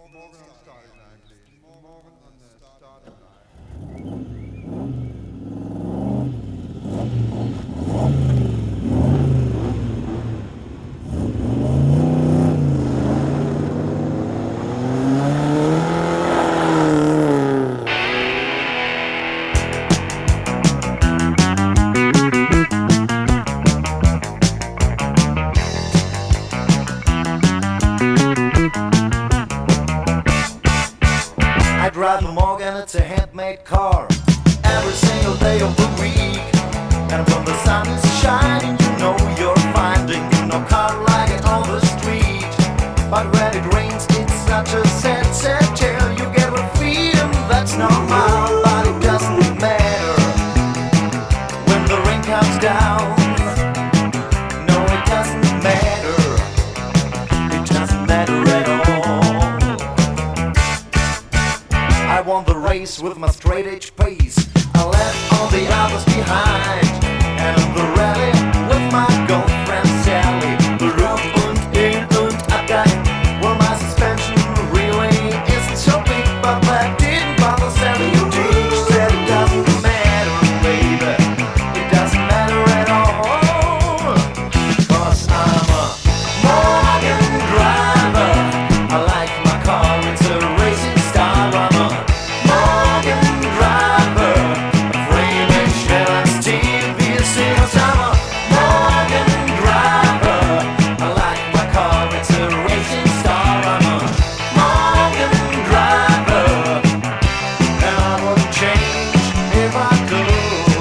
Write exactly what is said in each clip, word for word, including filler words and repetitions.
Morgan on the starting line, please. Morgan on the starting line. I drive a Morgan, it's a handmade car, every single day of the week. And when the sun is shining, you know you're finding no car like it on the street. But when it rains, it's such a sad, sad tale. You get a freedom that's normal, but it doesn't matter when the rain comes down. No, it doesn't matter. It doesn't matter at all. I won the race with my straight edge pace. I left all the others behind. And on the rally with my girlfriend Sally. The road und in und abgang. Well, my suspension really isn't so big, but that didn't bother Sally. You teach said it doesn't matter, baby. It doesn't matter at all. Cause I'm a Morgan driver. I like my car, it's a racing star. I'm a Morgan driver, afraid of shell and steel. Cause I'm a Morgan driver. I like my car, it's a racing star. I'm a Morgan driver, and I wouldn't change if I could.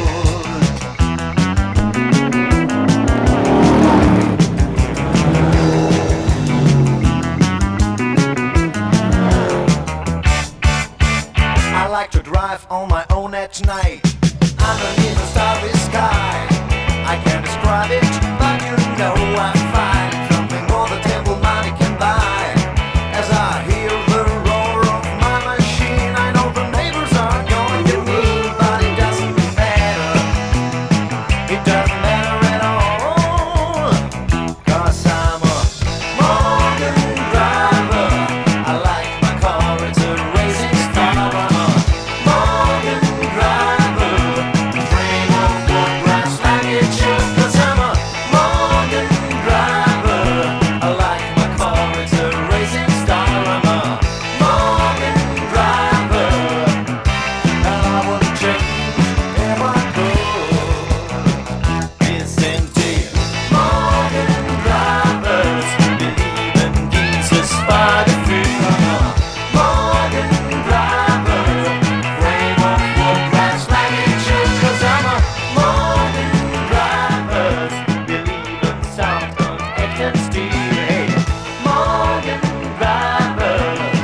I like to drive on my own at night, underneath a starry sky. I can't describe it, but you know I find something more the temple money can buy. As I hear the roar of my machine, I know the neighbors are going to me, but it doesn't matter. It doesn't matter at all. Cause I'm a Morgan driver. I like my car, it's a racing star. I'm a Morgan driver. Frame of wood grass like it should. Cause I'm a Morgan driver. I like my car, it's a racing star. I'm a Morgan driver, and I wouldn't change if I could. Listen to you, Morgan drivers, believe in Jesus by the feet. I'm a Morgan driver, frame of wood grass like it should. Cause I'm a Morgan driver, believe in sound on act and steel. Hey, Morgan driver.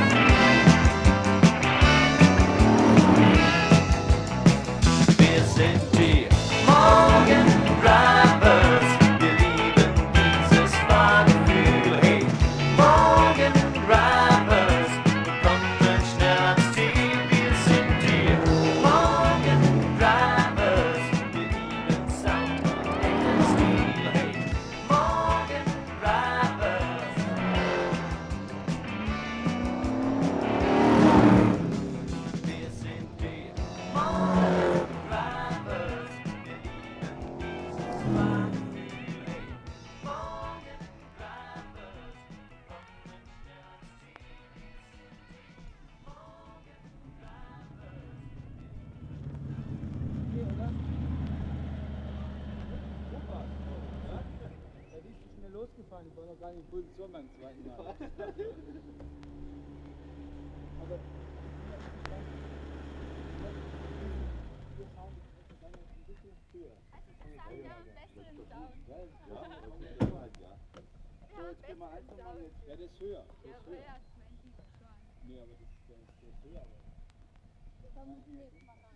Listen to you, Morgan drivers, believe in Jesus by the feet. Hey, Morgan drivers, conventional and steel. Listen to you, Morgan drivers, believe in sound on act and steel. Hey, Morgan drivers. Listen to you, Morgan drivers, believe in Jesus by the feet. Hey, Morgan drivers, conventional and steel. Morgan Ja, die ist schnell losgefahren, ich war noch gar nicht in Position beim zweiten Mal. Aber ich bin wir fahren die Strecke dann noch ein bisschen früher. Also das haben wir am besseren Sound. Ja, ja, ja. So, jetzt gehen wir einfach mal jetzt. Ja, das ist höher. Das Ja, ist aber höher. ja, ich meine, die schon. Nee, aber das, das, das ist höher. Aber Da müssen wir jetzt mal